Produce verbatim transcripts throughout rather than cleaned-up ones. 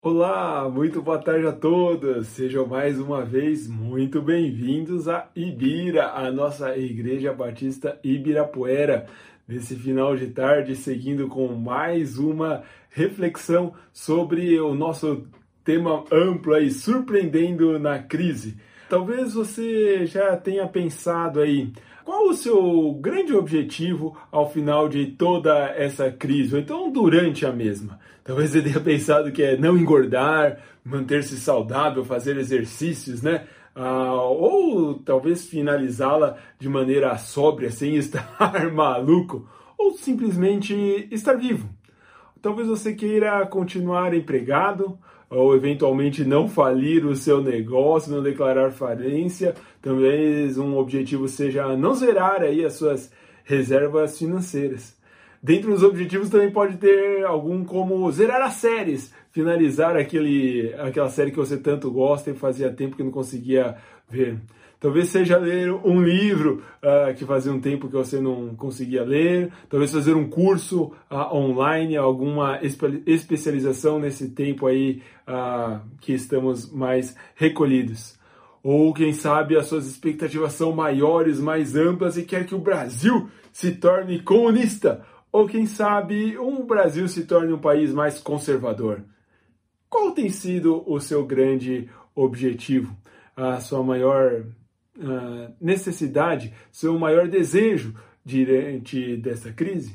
Olá, muito boa tarde a todos. Sejam mais uma vez muito bem-vindos a Ibira, a nossa Igreja Batista Ibirapuera. Nesse final de tarde, seguindo com mais uma reflexão sobre o nosso tema amplo aí, surpreendendo na crise. Talvez você já tenha pensado aí, qual o seu grande objetivo ao final de toda essa crise, ou então durante a mesma? Talvez você tenha pensado que é não engordar, manter-se saudável, fazer exercícios, né? Ah, ou talvez finalizá-la de maneira sóbria, sem estar maluco, ou simplesmente estar vivo. Talvez você queira continuar empregado, ou eventualmente não falir o seu negócio, não declarar falência. Talvez um objetivo seja não zerar aí as suas reservas financeiras. Dentre os objetivos também pode ter algum como zerar as séries, finalizar aquele, aquela série que você tanto gosta e fazia tempo que não conseguia ver. Talvez seja ler um livro uh, que fazia um tempo que você não conseguia ler. Talvez fazer um curso uh, online, alguma espe- especialização nesse tempo aí uh, que estamos mais recolhidos. Ou, quem sabe, as suas expectativas são maiores, mais amplas e quer que o Brasil se torne comunista. Ou, quem sabe, o Brasil se torne um país mais conservador. Qual tem sido o seu grande objetivo? A sua maior uh, necessidade, seu maior desejo diante dessa crise?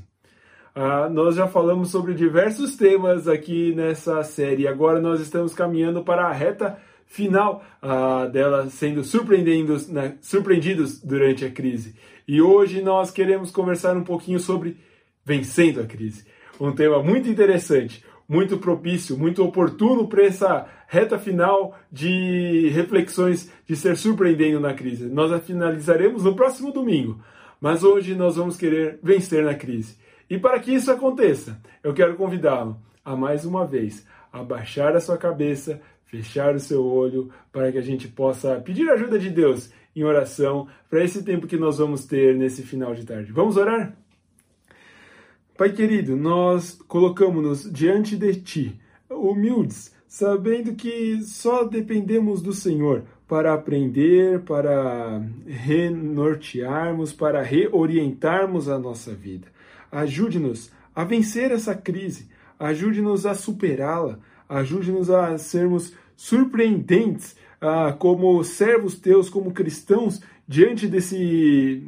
Uh, nós já falamos sobre diversos temas aqui nessa série. Agora nós estamos caminhando para a reta final uh, dela, sendo surpreendidos, né, surpreendidos durante a crise. E hoje nós queremos conversar um pouquinho sobre vencendo a crise. Um tema muito interessante, muito propício, muito oportuno para essa reta final de reflexões de ser surpreendendo na crise. Nós a finalizaremos no próximo domingo, mas hoje nós vamos querer vencer na crise. E para que isso aconteça, eu quero convidá-lo a mais uma vez abaixar a sua cabeça, fechar o seu olho, para que a gente possa pedir a ajuda de Deus em oração para esse tempo que nós vamos ter nesse final de tarde. Vamos orar? Pai querido, nós colocamos-nos diante de Ti, humildes, sabendo que só dependemos do Senhor para aprender, para renortearmos, para reorientarmos a nossa vida. Ajude-nos a vencer essa crise, ajude-nos a superá-la, ajude-nos a sermos surpreendentes ah, como servos Teus, como cristãos, diante desse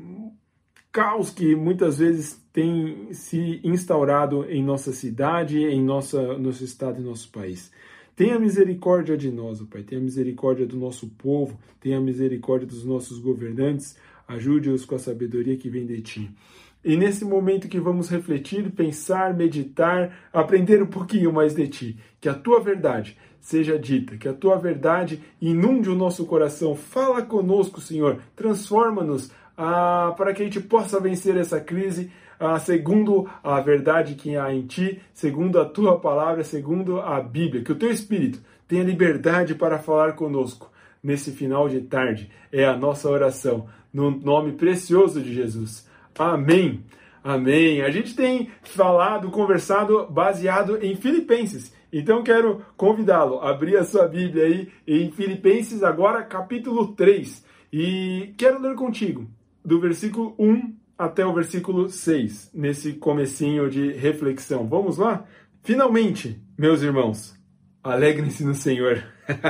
caos que muitas vezes tem se instaurado em nossa cidade, em nossa, nosso estado e nosso país. Tenha misericórdia de nós, Pai. Tenha misericórdia do nosso povo. Tenha misericórdia dos nossos governantes. Ajude-os com a sabedoria que vem de Ti. E nesse momento que vamos refletir, pensar, meditar, aprender um pouquinho mais de Ti. Que a Tua verdade seja dita, que a Tua verdade inunde o nosso coração. Fala conosco, Senhor. Transforma-nos ah, para que a gente possa vencer essa crise, Ah, segundo a verdade que há em Ti, segundo a Tua palavra, segundo a Bíblia. Que o Teu Espírito tenha liberdade para falar conosco nesse final de tarde. É a nossa oração, no nome precioso de Jesus. Amém. Amém. A gente tem falado, conversado baseado em Filipenses. Então quero convidá-lo a abrir a sua Bíblia aí em Filipenses, agora capítulo três. E quero ler contigo do versículo um até o versículo seis, nesse comecinho de reflexão. Vamos lá? Finalmente, meus irmãos, alegrem-se no Senhor.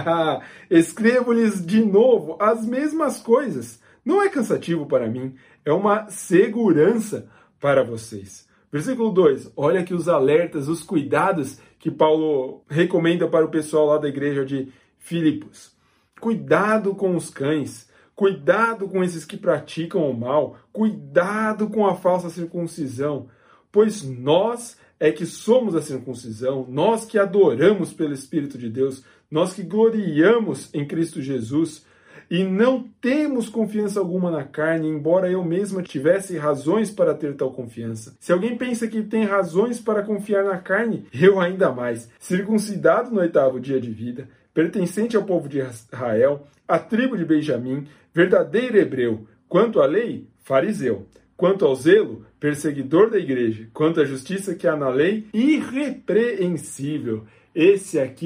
Escrevo-lhes de novo as mesmas coisas. Não é cansativo para mim, é uma segurança para vocês. Versículo dois, olha aqui os alertas, os cuidados que Paulo recomenda para o pessoal lá da igreja de Filipos. Cuidado com os cães. Cuidado com esses que praticam o mal, cuidado com a falsa circuncisão, pois nós é que somos a circuncisão, nós que adoramos pelo Espírito de Deus, nós que gloriamos em Cristo Jesus e não temos confiança alguma na carne, embora eu mesma tivesse razões para ter tal confiança. Se alguém pensa que tem razões para confiar na carne, eu ainda mais, circuncidado no oitavo dia de vida, pertencente ao povo de Israel, à tribo de Benjamim, verdadeiro hebreu, quanto à lei, fariseu, quanto ao zelo, perseguidor da igreja, quanto à justiça que há na lei, irrepreensível. Esse aqui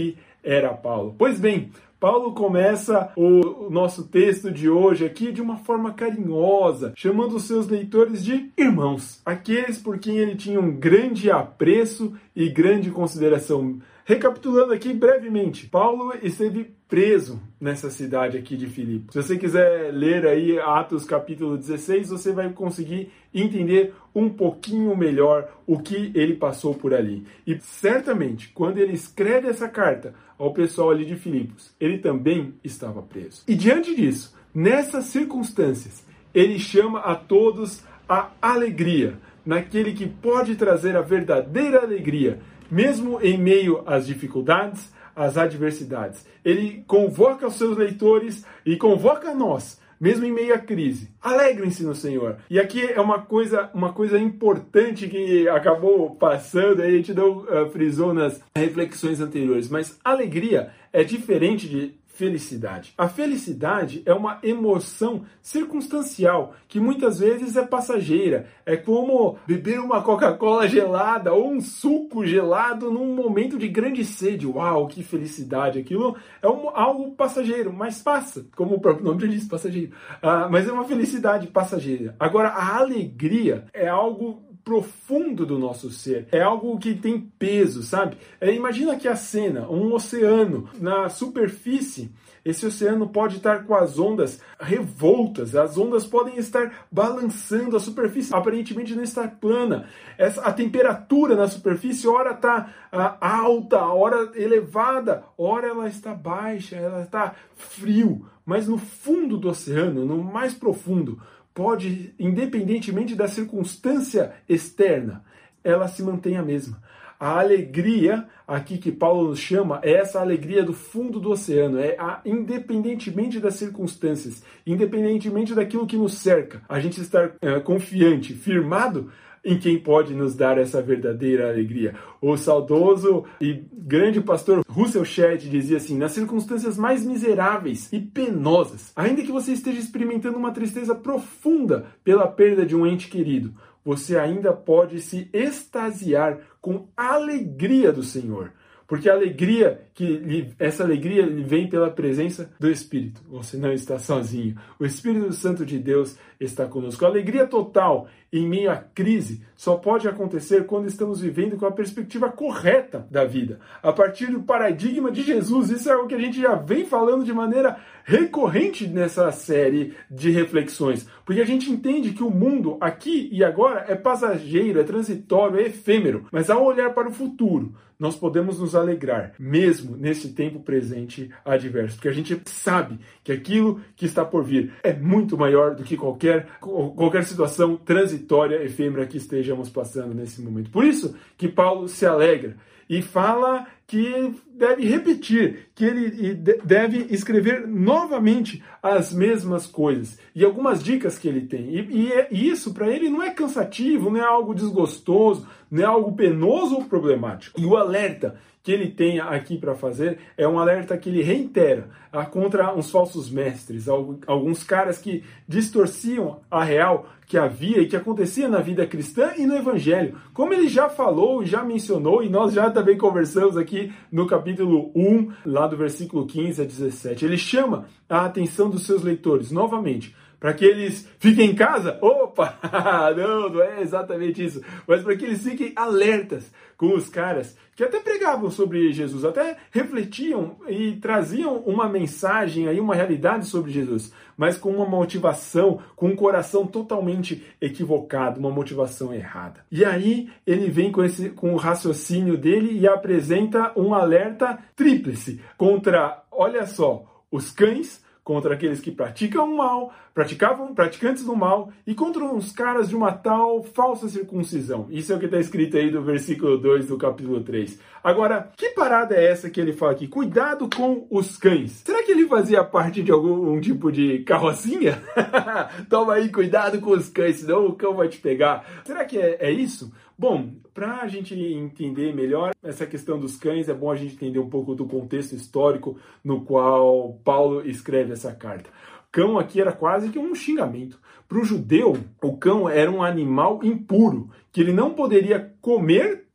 era Paulo. Pois bem, Paulo começa o nosso texto de hoje aqui de uma forma carinhosa, chamando os seus leitores de irmãos, aqueles por quem ele tinha um grande apreço e grande consideração. Recapitulando aqui brevemente, Paulo esteve preso nessa cidade aqui de Filipos. Se você quiser ler aí Atos capítulo dezesseis, você vai conseguir entender um pouquinho melhor o que ele passou por ali. E certamente, quando ele escreve essa carta ao pessoal ali de Filipos, ele também estava preso. E diante disso, nessas circunstâncias, ele chama a todos a alegria, naquele que pode trazer a verdadeira alegria, mesmo em meio às dificuldades, às adversidades. Ele convoca os seus leitores e convoca nós, mesmo em meio à crise. Alegrem-se no Senhor. E aqui é uma coisa, uma coisa importante que acabou passando, aí a gente não uh, frisou nas reflexões anteriores, mas alegria é diferente de felicidade. A felicidade é uma emoção circunstancial, que muitas vezes é passageira. É como beber uma Coca-Cola gelada ou um suco gelado num momento de grande sede. Uau, que felicidade! Aquilo é um, algo passageiro, mas passa, como o próprio nome já diz, passageiro. Ah, mas é uma felicidade passageira. Agora, a alegria é algo profundo do nosso ser, é algo que tem peso, sabe? É, imagina que a cena, um oceano, na superfície, esse oceano pode estar com as ondas revoltas, as ondas podem estar balançando, a superfície aparentemente não está plana, essa, a temperatura na superfície, ora está uh, alta, ora elevada, ora ela está baixa, ela está frio, mas no fundo do oceano, no mais profundo, pode, independentemente da circunstância externa, ela se mantém a mesma. A alegria, aqui que Paulo nos chama, é essa alegria do fundo do oceano, é a, independentemente das circunstâncias, independentemente daquilo que nos cerca, a gente estar é, confiante, firmado em quem pode nos dar essa verdadeira alegria. O saudoso e grande pastor Russell Shedd dizia assim: nas circunstâncias mais miseráveis e penosas, ainda que você esteja experimentando uma tristeza profunda pela perda de um ente querido, você ainda pode se extasiar com a alegria do Senhor. Porque a alegria, que essa alegria vem pela presença do Espírito. Você não está sozinho. O Espírito Santo de Deus está conosco. A alegria total em meio à crise só pode acontecer quando estamos vivendo com a perspectiva correta da vida. A partir do paradigma de Jesus. Isso é algo que a gente já vem falando de maneira recorrente nessa série de reflexões. Porque a gente entende que o mundo aqui e agora é passageiro, é transitório, é efêmero. Mas ao olhar para o futuro, nós podemos nos alegrar, mesmo nesse tempo presente adverso. Porque a gente sabe que aquilo que está por vir é muito maior do que qualquer, qualquer situação transitória, efêmera que estejamos passando nesse momento. Por isso que Paulo se alegra e fala que deve repetir, que ele deve escrever novamente as mesmas coisas. E algumas dicas que ele tem. E, e, e isso, para ele, não é cansativo, não é algo desgostoso, não é algo penoso ou problemático. E o alerta que ele tem aqui para fazer é um alerta que ele reitera ah, contra uns falsos mestres, alguns caras que distorciam a real que havia e que acontecia na vida cristã e no Evangelho. Como ele já falou, já mencionou, e nós já também conversamos aqui no capítulo um, lá do versículo quinze a dezessete. Ele chama a atenção dos seus leitores, novamente, para que eles fiquem em casa. Opa! Não, não é exatamente isso. Mas para que eles fiquem alertas com os caras que até pregavam sobre Jesus, até refletiam e traziam uma mensagem, aí, uma realidade sobre Jesus, mas com uma motivação, com um coração totalmente equivocado, uma motivação errada. E aí ele vem com, esse, com o raciocínio dele e apresenta um alerta tríplice contra, olha só, os cães, contra aqueles que praticam o mal, praticavam praticantes do mal, e contra uns caras de uma tal falsa circuncisão. Isso é o que está escrito aí do versículo dois do capítulo três. Agora, que parada é essa que ele fala aqui? Cuidado com os cães. Será que ele fazia parte de algum um tipo de carrocinha? Toma aí, cuidado com os cães, senão o cão vai te pegar. Será que é, é isso? Bom, para a gente entender melhor essa questão dos cães, é bom a gente entender um pouco do contexto histórico no qual Paulo escreve essa carta. Cão aqui era quase que um xingamento. Para o judeu, o cão era um animal impuro, que ele não poderia comer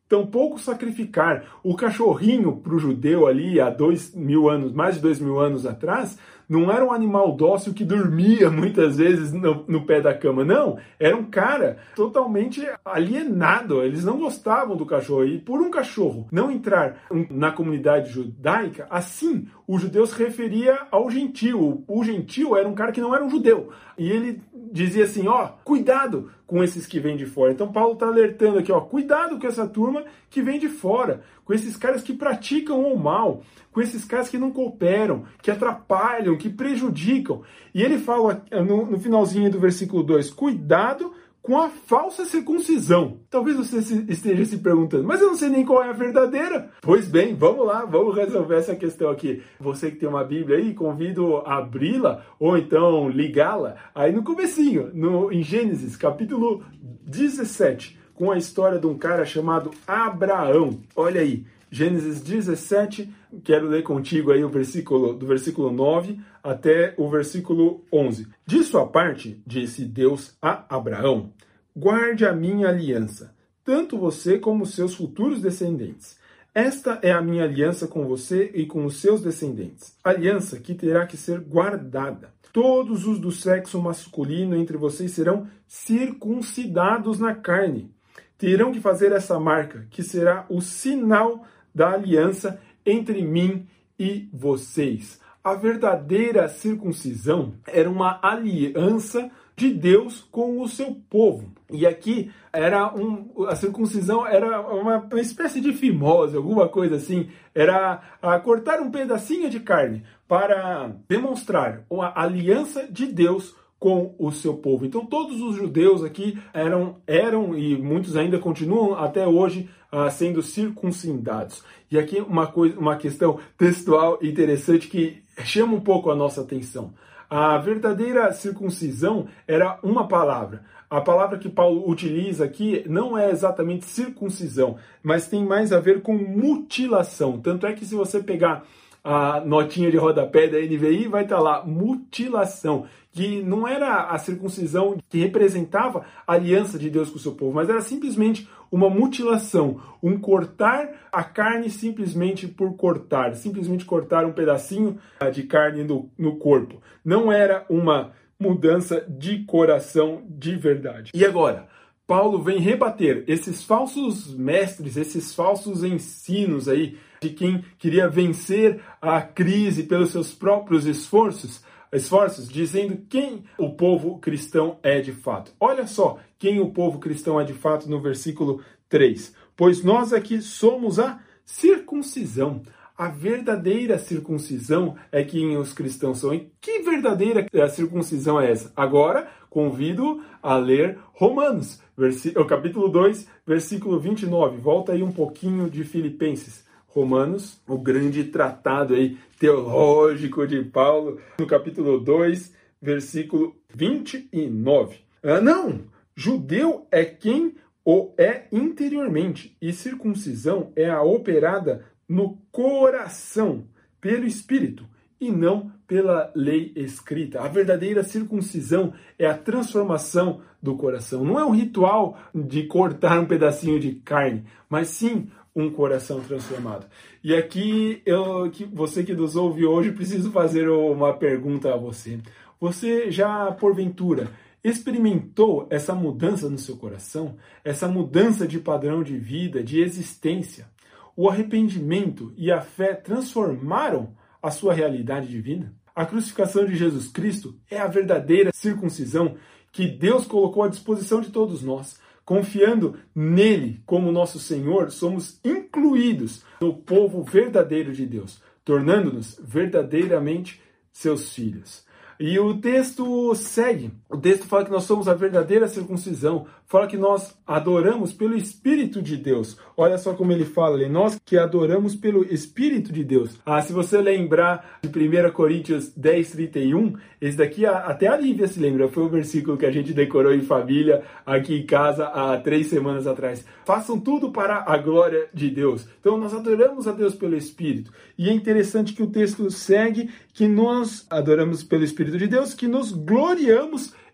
tampouco sacrificar. O cachorrinho para o judeu ali há dois mil anos, mais de dois mil anos atrás, não era um animal dócil que dormia muitas vezes no, no pé da cama, não. Era um cara totalmente alienado. Eles não gostavam do cachorro. E por um cachorro não entrar na comunidade judaica, assim, o judeu se referia ao gentio. O gentio era um cara que não era um judeu. E ele dizia assim, ó, cuidado com esses que vêm de fora. Então Paulo está alertando aqui, ó, cuidado com essa turma que vem de fora, com esses caras que praticam o mal, com esses caras que não cooperam, que atrapalham, que prejudicam. E ele fala no, no finalzinho do versículo dois, cuidado com a falsa circuncisão. Talvez você esteja se perguntando, mas eu não sei nem qual é a verdadeira. Pois bem, vamos lá, vamos resolver essa questão aqui. Você que tem uma Bíblia aí, convido a abri-la ou então ligá-la aí no comecinho, no, em Gênesis, capítulo dezessete, com a história de um cara chamado Abraão. Olha aí, Gênesis dezessete, quero ler contigo aí o versículo, do versículo nove até o versículo onze. De sua parte, disse Deus a Abraão, guarde a minha aliança, tanto você como seus futuros descendentes. Esta é a minha aliança com você e com os seus descendentes, aliança que terá que ser guardada. Todos os do sexo masculino entre vocês serão circuncidados na carne. Terão que fazer essa marca, que será o sinal da aliança entre mim e vocês. A verdadeira circuncisão era uma aliança de Deus com o seu povo. E aqui era um, a circuncisão era uma, uma espécie de fimose, alguma coisa assim. Era a cortar um pedacinho de carne para demonstrar uma aliança de Deus com o seu povo. Então todos os judeus aqui eram, eram e muitos ainda continuam até hoje uh, sendo circuncidados. E aqui uma, coisa, uma questão textual interessante que chama um pouco a nossa atenção. A verdadeira circuncisão era uma palavra. A palavra que Paulo utiliza aqui não é exatamente circuncisão, mas tem mais a ver com mutilação. Tanto é que se você pegar a notinha de rodapé da N V I, vai estar lá, mutilação, que não era a circuncisão que representava a aliança de Deus com o seu povo, mas era simplesmente uma mutilação, um cortar a carne simplesmente por cortar, simplesmente cortar um pedacinho de carne no, no corpo. Não era uma mudança de coração de verdade. E agora, Paulo vem rebater esses falsos mestres, esses falsos ensinos aí de quem queria vencer a crise pelos seus próprios esforços, esforços, dizendo quem o povo cristão é de fato. Olha só quem o povo cristão é de fato no versículo três. Pois nós aqui somos a circuncisão. A verdadeira circuncisão é quem os cristãos são. E que verdadeira circuncisão é essa? Agora, convido a ler Romanos, capítulo dois, versículo vinte e nove. Volta aí um pouquinho de Filipenses. Romanos, o grande tratado aí teológico de Paulo, no capítulo dois, versículo vinte e nove. Ah, não! Judeu é quem o é interiormente, e circuncisão é a operada no coração, pelo Espírito, e não pela lei escrita. A verdadeira circuncisão é a transformação do coração. Não é um ritual de cortar um pedacinho de carne, mas sim um coração transformado. E aqui, eu, que você que nos ouve hoje, preciso fazer uma pergunta a você. Você já, porventura, experimentou essa mudança no seu coração? Essa mudança de padrão de vida, de existência? O arrependimento e a fé transformaram a sua realidade de vida? A crucificação de Jesus Cristo é a verdadeira circuncisão que Deus colocou à disposição de todos nós. Confiando nele como nosso Senhor, somos incluídos no povo verdadeiro de Deus, tornando-nos verdadeiramente seus filhos. E o texto segue. O texto fala que nós somos a verdadeira circuncisão. Fala que nós adoramos pelo Espírito de Deus. Olha só como ele fala ali. Nós que adoramos pelo Espírito de Deus. Ah, se você lembrar de primeira Coríntios dez, trinta e um, esse daqui até a Lívia se lembra. Foi o versículo que a gente decorou em família aqui em casa há três semanas atrás. Façam tudo para a glória de Deus. Então nós adoramos a Deus pelo Espírito. E é interessante que o texto segue que nós adoramos pelo Espírito de Deus, que nos gloriamos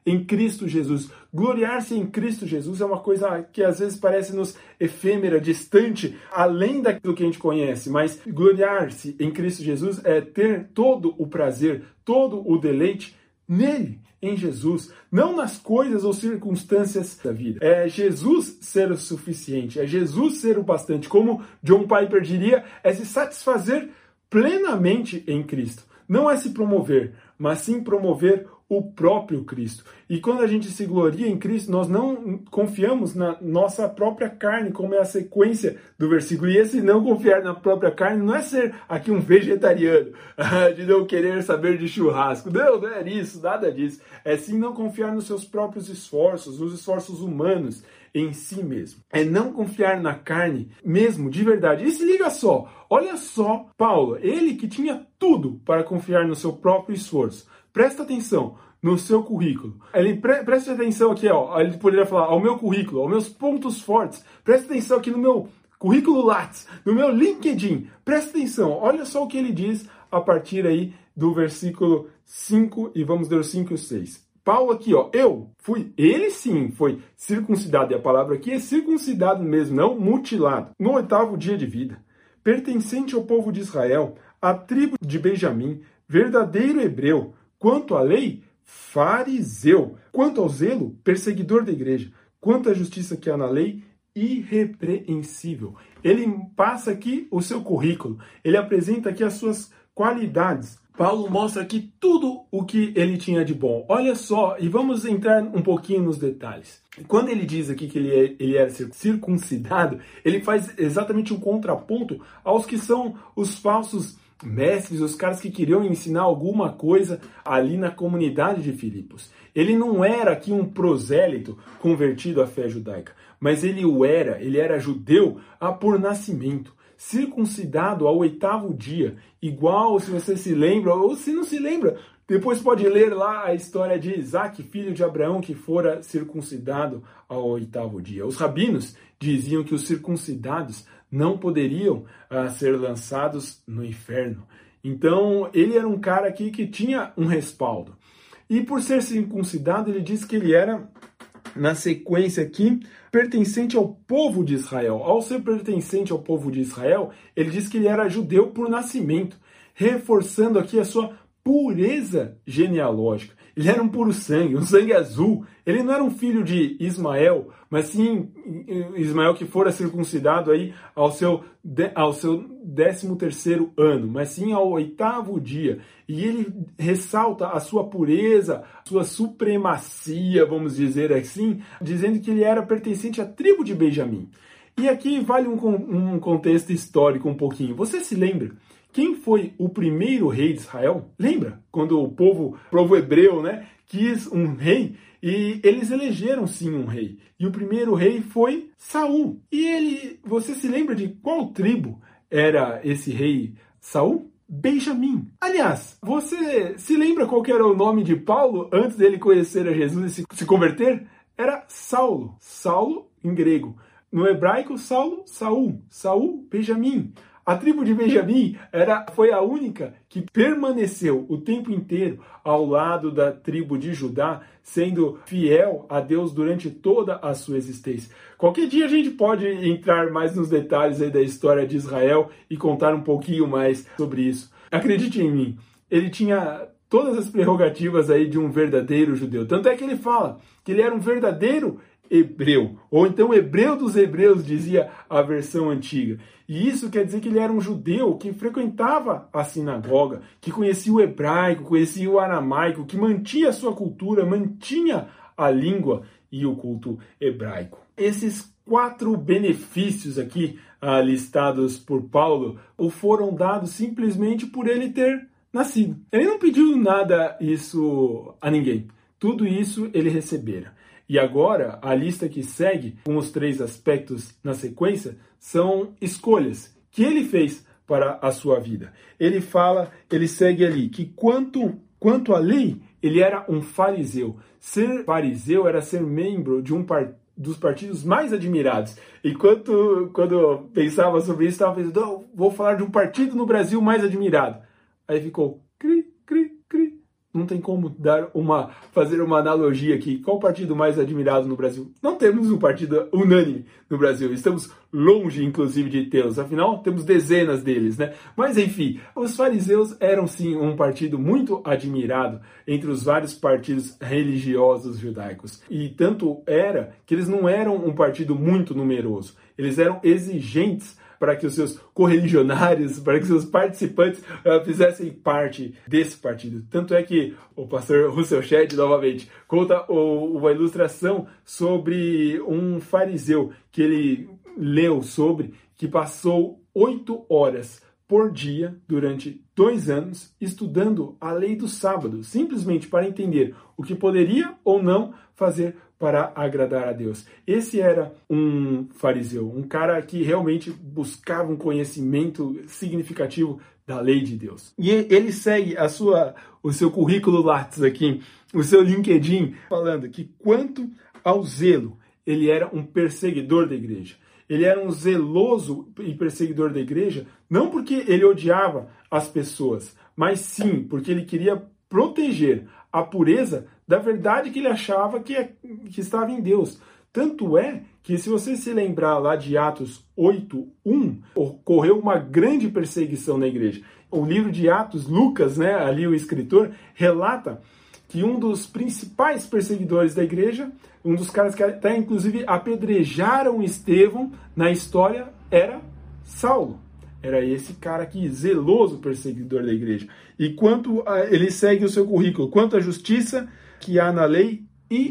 em Cristo Jesus. Gloriar-se em Cristo Jesus é uma coisa que às vezes parece-nos efêmera, distante, além daquilo que a gente conhece, mas gloriar-se em Cristo Jesus é ter todo o prazer, todo o deleite nele, em Jesus, não nas coisas ou circunstâncias da vida. É Jesus ser o suficiente, é Jesus ser o bastante. Como John Piper diria, é se satisfazer plenamente em Cristo. Não é se promover, mas sim promover o próprio Cristo. E quando a gente se gloria em Cristo, nós não confiamos na nossa própria carne, como é a sequência do versículo. E esse não confiar na própria carne não é ser aqui um vegetariano, de não querer saber de churrasco. Não, não é isso, nada disso. É sim não confiar nos seus próprios esforços, nos esforços humanos em si mesmo. É não confiar na carne mesmo, de verdade. E se liga só, olha só Paulo, ele que tinha tudo para confiar no seu próprio esforço. Presta atenção no seu currículo. Ele pre preste atenção aqui, ó. Ele poderia falar ao meu currículo, aos meus pontos fortes. Presta atenção aqui no meu currículo Lattes, no meu LinkedIn. Presta atenção. Olha só o que ele diz a partir aí do versículo cinco e vamos ler o cinco e o seis. Paulo aqui, ó. Eu fui, ele sim foi circuncidado. E a palavra aqui é circuncidado mesmo, não mutilado. No oitavo dia de vida, pertencente ao povo de Israel, à tribo de Benjamim, verdadeiro hebreu. Quanto à lei, fariseu. Quanto ao zelo, perseguidor da igreja. Quanto à justiça que há na lei, irrepreensível. Ele passa aqui o seu currículo. Ele apresenta aqui as suas qualidades. Paulo mostra aqui tudo o que ele tinha de bom. Olha só, e vamos entrar um pouquinho nos detalhes. Quando ele diz aqui que ele, é, ele era circuncidado, ele faz exatamente um contraponto aos que são os falsos mestres, os caras que queriam ensinar alguma coisa ali na comunidade de Filipos. Ele não era aqui um prosélito convertido à fé judaica, mas ele o era, ele era judeu ah, por nascimento, circuncidado ao oitavo dia, igual, se você se lembra, ou se não se lembra, depois pode ler lá a história de Isaac, filho de Abraão, que fora circuncidado ao oitavo dia. Os rabinos diziam que os circuncidados não poderiam uh, ser lançados no inferno. Então, ele era um cara aqui que tinha um respaldo. E por ser circuncidado, ele diz que ele era, na sequência aqui, pertencente ao povo de Israel. Ao ser pertencente ao povo de Israel, ele diz que ele era judeu por nascimento, reforçando aqui a sua pureza genealógica. Ele era um puro sangue, um sangue azul. Ele não era um filho de Ismael, mas sim Ismael que fora circuncidado aí ao seu, ao seu décimo terceiro ano, mas sim ao oitavo dia. E ele ressalta a sua pureza, a sua supremacia, vamos dizer assim, dizendo que ele era pertencente à tribo de Benjamim. E aqui vale um, um contexto histórico um pouquinho. Você se lembra? Quem foi o primeiro rei de Israel? Lembra? Quando o povo, o povo hebreu, né, quis um rei e eles elegeram sim um rei. E o primeiro rei foi Saul. E ele, você se lembra de qual tribo era esse rei Saul? Benjamim. Aliás, você se lembra qual que era o nome de Paulo antes dele conhecer a Jesus e se, se converter? Era Saulo. Saulo em grego. No hebraico, Saulo, Saul. Saul, Benjamim. A tribo de Benjamim era, foi a única que permaneceu o tempo inteiro ao lado da tribo de Judá, sendo fiel a Deus durante toda a sua existência. Qualquer dia a gente pode entrar mais nos detalhes aí da história de Israel e contar um pouquinho mais sobre isso. Acredite em mim, ele tinha todas as prerrogativas aí de um verdadeiro judeu. Tanto é que ele fala que ele era um verdadeiro hebreu, ou então hebreu dos hebreus, dizia a versão antiga. E isso quer dizer que ele era um judeu que frequentava a sinagoga, que conhecia o hebraico, conhecia o aramaico, que mantinha a sua cultura, mantinha a língua e o culto hebraico. Esses quatro benefícios aqui ah, listados por Paulo o foram dados simplesmente por ele ter nascido. Ele não pediu nada isso a ninguém. Tudo isso ele recebera. E agora, a lista que segue, com os três aspectos na sequência, são escolhas que ele fez para a sua vida. Ele fala, ele segue ali, que quanto, quanto à lei, ele era um fariseu. Ser fariseu era ser membro de um partido, dos partidos mais admirados. Enquanto, quando eu pensava sobre isso, estava pensando, oh, vou falar de um partido no Brasil mais admirado. Aí ficou, cri, cri, cri. não tem como dar uma, fazer uma analogia aqui. Qual o partido mais admirado no Brasil? Não temos um partido unânime no Brasil. Estamos longe, inclusive, de tê-los. Afinal, temos dezenas deles, né? Mas, enfim, os fariseus eram, sim, um partido muito admirado entre os vários partidos religiosos judaicos. E tanto era que eles não eram um partido muito numeroso. Eles eram exigentes para que os seus correligionários, para que os seus participantes uh, fizessem parte desse partido. Tanto é que o pastor Russell Shedd, novamente, conta o, uma ilustração sobre um fariseu que ele leu sobre, que passou oito horas por dia durante dois anos estudando a lei do sábado, simplesmente para entender o que poderia ou não fazer para agradar a Deus. Esse era um fariseu, um cara que realmente buscava um conhecimento significativo da lei de Deus. E ele segue a sua, o seu currículo Lattes aqui, o seu LinkedIn, falando que quanto ao zelo, ele era um perseguidor da igreja. Ele era um zeloso e perseguidor da igreja, não porque ele odiava as pessoas, mas sim porque ele queria proteger a pureza da verdade que ele achava que, é, que estava em Deus. Tanto é que, se você se lembrar lá de Atos oito, um, ocorreu uma grande perseguição na igreja. O livro de Atos, Lucas, né, ali o escritor, relata que um dos principais perseguidores da igreja, um dos caras que até inclusive apedrejaram Estevão na história, era Saulo. Era esse cara aqui, zeloso perseguidor da igreja. E quanto a, ele segue o seu currículo, quanto à justiça que há na lei,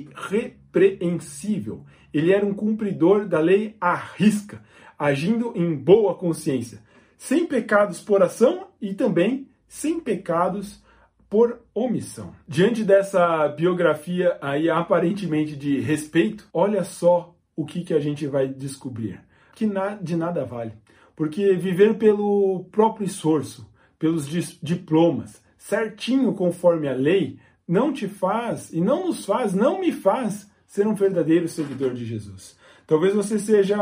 irrepreensível. Ele era um cumpridor da lei à risca, agindo em boa consciência, sem pecados por ação e também sem pecados por omissão. Diante dessa biografia aí aparentemente de respeito, olha só o que, que a gente vai descobrir. Que na, de nada vale. Porque viver pelo próprio esforço, pelos diplomas, certinho conforme a lei, não te faz, e não nos faz, não me faz ser um verdadeiro seguidor de Jesus. Talvez você seja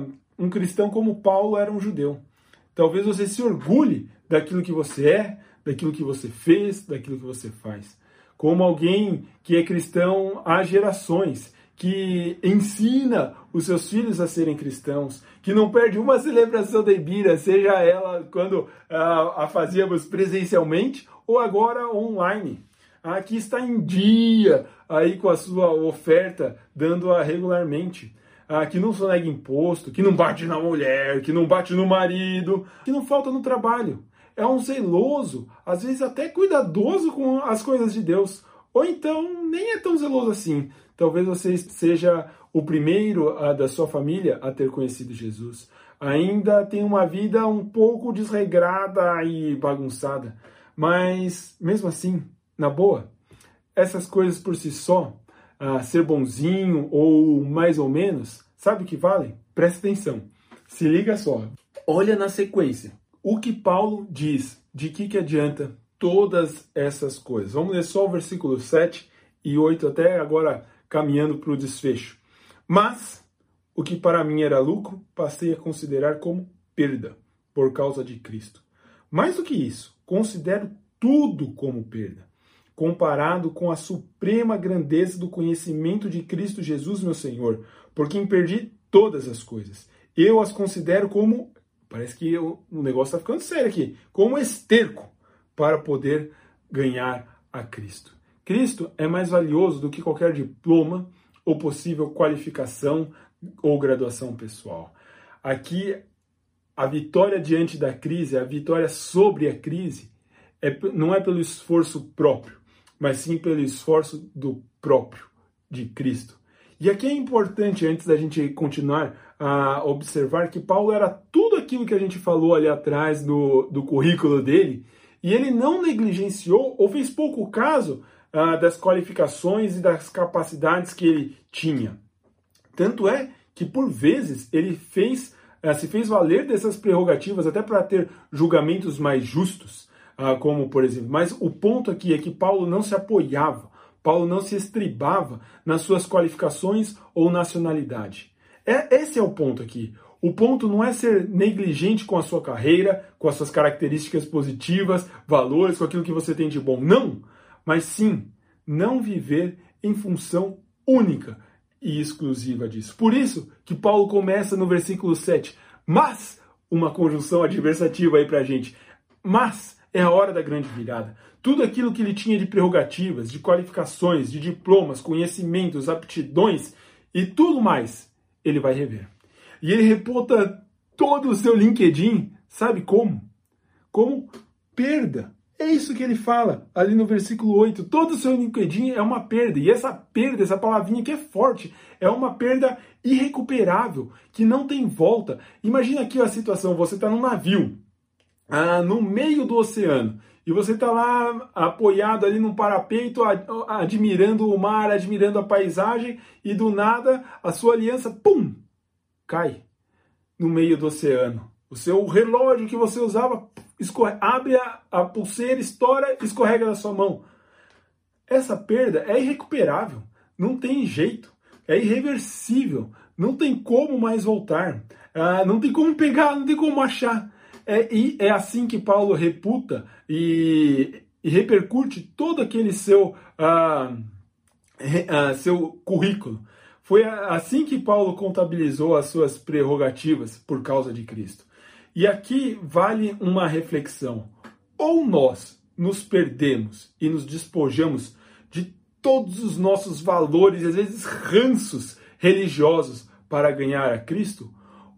um cristão como Paulo era um judeu. Talvez você se orgulhe daquilo que você é, daquilo que você fez, daquilo que você faz. Como alguém que é cristão há gerações, que ensina os seus filhos a serem cristãos, que não perde uma celebração da Ibira, seja ela quando uh, a fazíamos presencialmente ou agora online. Uh, que está em dia aí com a sua oferta, dando-a regularmente. Uh, que não sonega imposto, que não bate na mulher, que não bate no marido, que não falta no trabalho. É um zeloso, às vezes até cuidadoso com as coisas de Deus. Ou então nem é tão zeloso assim. Talvez você seja o primeiro uh, da sua família a ter conhecido Jesus. Ainda tem uma vida um pouco desregrada e bagunçada. Mas, mesmo assim, na boa, essas coisas por si só, uh, ser bonzinho ou mais ou menos, sabe o que valem? Presta atenção. Se liga só. Olha na sequência. O que Paulo diz, de que, que adianta todas essas coisas? Vamos ler só o versículo sete e oito até agora, caminhando para o desfecho. Mas, o que para mim era lucro, passei a considerar como perda, por causa de Cristo. Mais do que isso, considero tudo como perda, comparado com a suprema grandeza do conhecimento de Cristo Jesus, meu Senhor, por quem perdi todas as coisas. Eu as considero como, parece que eu, o negócio está ficando sério aqui, como esterco para poder ganhar a Cristo. Cristo é mais valioso do que qualquer diploma ou possível qualificação ou graduação pessoal. Aqui, a vitória diante da crise, a vitória sobre a crise, é, não é pelo esforço próprio, mas sim pelo esforço do próprio, de Cristo. E aqui é importante, antes da gente continuar, a observar que Paulo era tudo aquilo que a gente falou ali atrás do, do currículo dele, e ele não negligenciou ou fez pouco caso uh, das qualificações e das capacidades que ele tinha. Tanto é que, por vezes, ele fez, uh, se fez valer dessas prerrogativas até para ter julgamentos mais justos, uh, como, por exemplo. Mas o ponto aqui é que Paulo não se apoiava, Paulo não se estribava nas suas qualificações ou nacionalidade. É, esse é o ponto aqui. O ponto não é ser negligente com a sua carreira, com as suas características positivas, valores, com aquilo que você tem de bom. Não! mas sim não viver em função única e exclusiva disso. Por isso que Paulo começa no versículo sete, mas, uma conjunção adversativa aí pra gente, mas é a hora da grande virada. Tudo aquilo que ele tinha de prerrogativas, de qualificações, de diplomas, conhecimentos, aptidões e tudo mais, ele vai rever. E ele reputa todo o seu LinkedIn, sabe como? Como perda. É isso que ele fala ali no versículo oito. Todo o seu LinkedIn é uma perda. E essa perda, essa palavrinha que é forte, é uma perda irrecuperável, que não tem volta. Imagina aqui a situação, você está num navio, ah, no meio do oceano, e você está lá apoiado ali num parapeito, admirando o mar, admirando a paisagem, e do nada a sua aliança, pum, cai no meio do oceano. O seu relógio que você usava escorre, abre a, a pulseira, estoura, escorrega da sua mão. Essa perda é irrecuperável, não tem jeito, é irreversível, não tem como mais voltar, ah, não tem como pegar, não tem como achar. É, e é assim que Paulo reputa e, e repercute todo aquele seu, ah, ah, seu currículo. Foi assim que Paulo contabilizou as suas prerrogativas por causa de Cristo. E aqui vale uma reflexão. Ou nós nos perdemos e nos despojamos de todos os nossos valores, às vezes ranços religiosos, para ganhar a Cristo,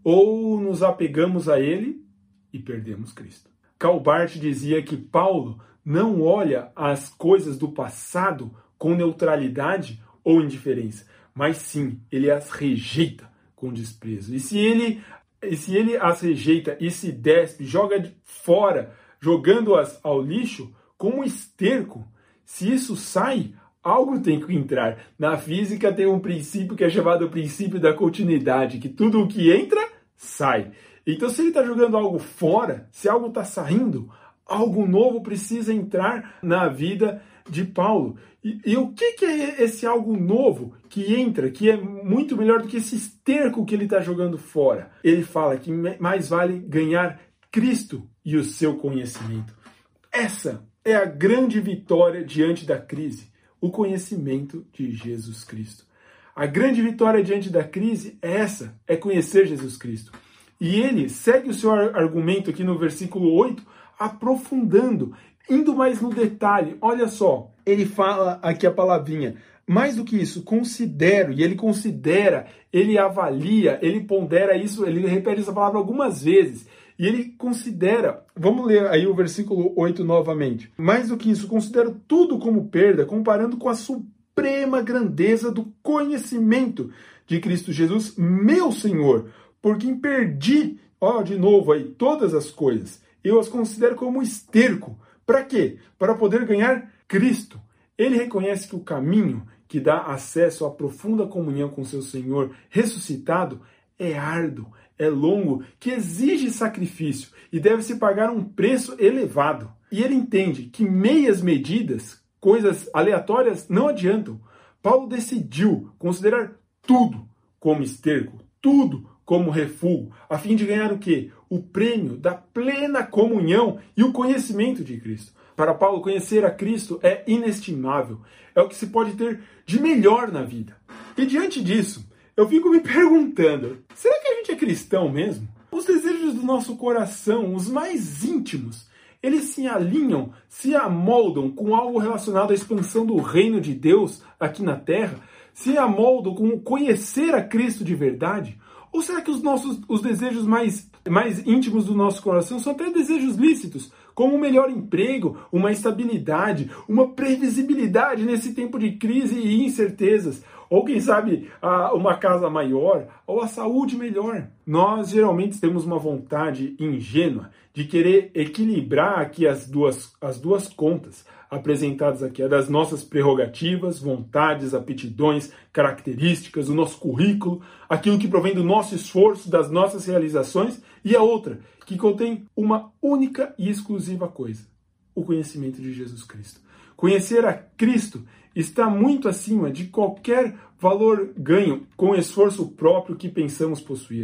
ou nos apegamos a Ele e perdemos Cristo. Karl Barth dizia que Paulo não olha as coisas do passado com neutralidade ou indiferença, mas sim, ele as rejeita com desprezo. E se ele, e se ele as rejeita e se despe, joga fora, jogando-as ao lixo, como esterco, se isso sai, algo tem que entrar. Na física tem um princípio que é chamado o princípio da continuidade, que tudo o que entra, sai. Então, se ele está jogando algo fora, se algo está saindo, algo novo precisa entrar na vida de Paulo. E, e o que, que é esse algo novo que entra, que é muito melhor do que esse esterco que ele está jogando fora? Ele fala que mais vale ganhar Cristo e o seu conhecimento. Essa é a grande vitória diante da crise, o conhecimento de Jesus Cristo. A grande vitória diante da crise é essa, é conhecer Jesus Cristo. E ele segue o seu argumento aqui no versículo oito, aprofundando, indo mais no detalhe. Olha só, ele fala aqui a palavrinha, mais do que isso, considero, e ele considera, ele avalia, ele pondera isso, ele repete essa palavra algumas vezes, e ele considera, vamos ler aí o versículo oito novamente, mais do que isso, considero tudo como perda, comparando com a suprema grandeza do conhecimento de Cristo Jesus, meu Senhor, por quem perdi, ó, de novo aí, todas as coisas, eu as considero como esterco. Para quê? Para poder ganhar Cristo. Ele reconhece que o caminho que dá acesso à profunda comunhão com seu Senhor ressuscitado é árduo, é longo, que exige sacrifício e deve-se pagar um preço elevado. E ele entende que meias medidas, coisas aleatórias, não adiantam. Paulo decidiu considerar tudo como esterco, tudo como refúgio, a fim de ganhar o quê? O prêmio da plena comunhão e o conhecimento de Cristo. Para Paulo, conhecer a Cristo é inestimável. É o que se pode ter de melhor na vida. E diante disso, eu fico me perguntando, será que a gente é cristão mesmo? Os desejos do nosso coração, os mais íntimos, eles se alinham, se amoldam com algo relacionado à expansão do reino de Deus aqui na Terra? Se amoldam com conhecer a Cristo de verdade? Ou será que os nossos os desejos mais, mais íntimos do nosso coração são até desejos lícitos, como um melhor emprego, uma estabilidade, uma previsibilidade nesse tempo de crise e incertezas, ou quem sabe uma casa maior, ou a saúde melhor? Nós geralmente temos uma vontade ingênua de querer equilibrar aqui as duas, as duas contas apresentadas aqui, a das nossas prerrogativas, vontades, aptidões, características, o nosso currículo, aquilo que provém do nosso esforço, das nossas realizações, e a outra, que contém uma única e exclusiva coisa, o conhecimento de Jesus Cristo. Conhecer a Cristo está muito acima de qualquer valor ganho com esforço próprio que pensamos possuir.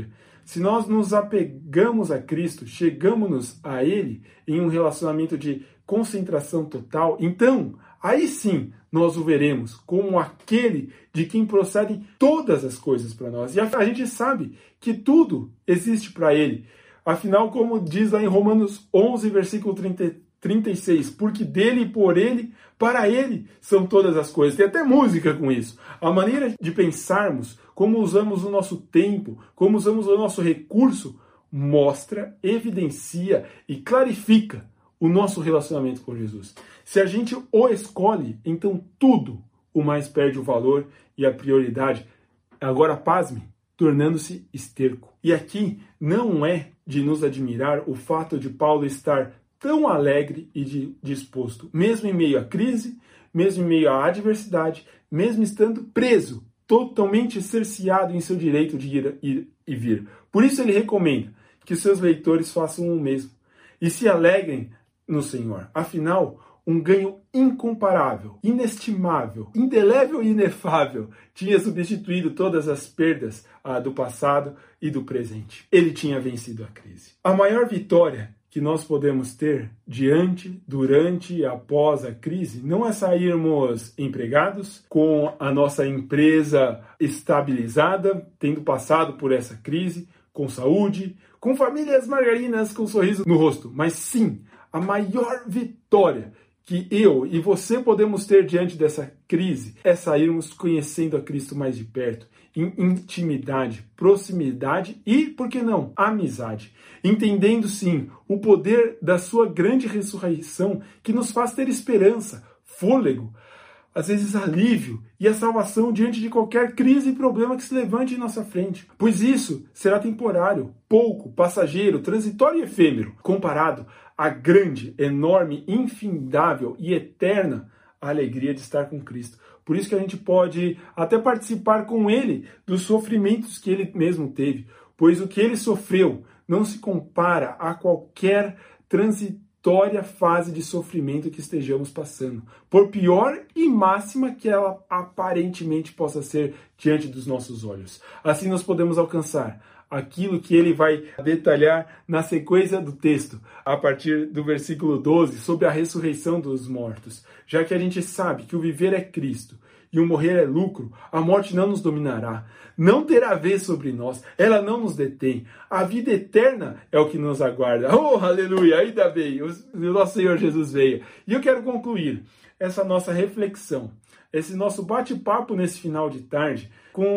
Se nós nos apegamos a Cristo, chegamos a Ele em um relacionamento de concentração total, então, aí sim, nós o veremos como aquele de quem procedem todas as coisas para nós. E a gente sabe que tudo existe para Ele. Afinal, como diz lá em Romanos onze, versículo trinta e seis, porque dele e por Ele, para Ele são todas as coisas. Tem até música com isso. A maneira de pensarmos, como usamos o nosso tempo, como usamos o nosso recurso, mostra, evidencia e clarifica o nosso relacionamento com Jesus. Se a gente o escolhe, então tudo o mais perde o valor e a prioridade. Agora, pasme, tornando-se esterco. E aqui não é de nos admirar o fato de Paulo estar tão alegre e de, disposto, mesmo em meio à crise, mesmo em meio à adversidade, mesmo estando preso, totalmente cerceado em seu direito de ir, ir e vir. Por isso ele recomenda que os seus leitores façam o mesmo e se alegrem no Senhor. Afinal, um ganho incomparável, inestimável, indelével e inefável tinha substituído todas as perdas ah, do passado e do presente. Ele tinha vencido a crise. A maior vitória que nós podemos ter diante, durante e após a crise não é sairmos empregados, com a nossa empresa estabilizada, tendo passado por essa crise, com saúde, com famílias margarinas, com um sorriso no rosto, mas sim, a maior vitória que eu e você podemos ter diante dessa crise é sairmos conhecendo a Cristo mais de perto, em intimidade, proximidade e, por que não, amizade. Entendendo, sim, o poder da sua grande ressurreição que nos faz ter esperança, fôlego, às vezes alívio e a salvação diante de qualquer crise e problema que se levante em nossa frente. Pois isso será temporário, pouco, passageiro, transitório e efêmero, comparado à grande, enorme, infindável e eterna alegria de estar com Cristo. Por isso que a gente pode até participar com Ele dos sofrimentos que Ele mesmo teve, pois o que Ele sofreu não se compara a qualquer transitória fase de sofrimento que estejamos passando, por pior e máxima que ela aparentemente possa ser diante dos nossos olhos. Assim nós podemos alcançar aquilo que ele vai detalhar na sequência do texto, a partir do versículo doze, sobre a ressurreição dos mortos. Já que a gente sabe que o viver é Cristo e o morrer é lucro, a morte não nos dominará, não terá vez sobre nós, ela não nos detém. A vida eterna é o que nos aguarda. Oh, aleluia, ainda bem, o nosso Senhor Jesus veio. E eu quero concluir essa nossa reflexão, esse nosso bate-papo nesse final de tarde,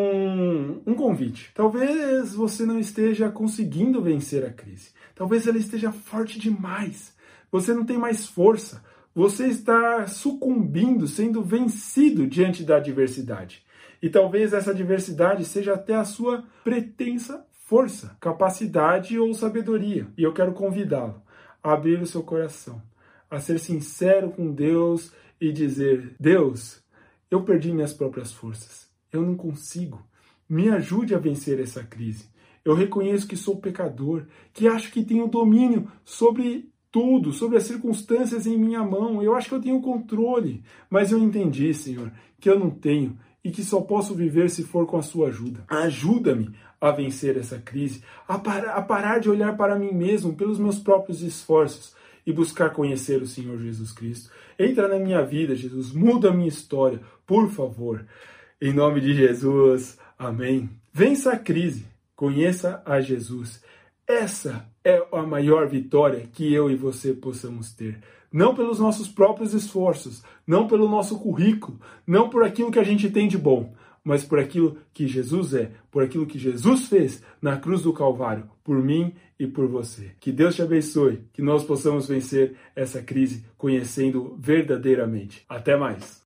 com um convite. Talvez você não esteja conseguindo vencer a crise. Talvez ela esteja forte demais. Você não tem mais força. Você está sucumbindo, sendo vencido diante da adversidade. E talvez essa adversidade seja até a sua pretensa força, capacidade ou sabedoria. E eu quero convidá-lo a abrir o seu coração, a ser sincero com Deus e dizer: Deus, eu perdi minhas próprias forças. Eu não consigo. Me ajude a vencer essa crise. Eu reconheço que sou pecador, que acho que tenho domínio sobre tudo, sobre as circunstâncias em minha mão. Eu acho que eu tenho controle. Mas eu entendi, Senhor, que eu não tenho e que só posso viver se for com a sua ajuda. Ajuda-me a vencer essa crise, a, par a parar de olhar para mim mesmo pelos meus próprios esforços e buscar conhecer o Senhor Jesus Cristo. Entra na minha vida, Jesus. Muda a minha história, por favor. Em nome de Jesus, amém. Vença a crise, conheça a Jesus. Essa é a maior vitória que eu e você possamos ter. Não pelos nossos próprios esforços, não pelo nosso currículo, não por aquilo que a gente tem de bom, mas por aquilo que Jesus é, por aquilo que Jesus fez na cruz do Calvário, por mim e por você. Que Deus te abençoe, que nós possamos vencer essa crise conhecendo verdadeiramente. Até mais!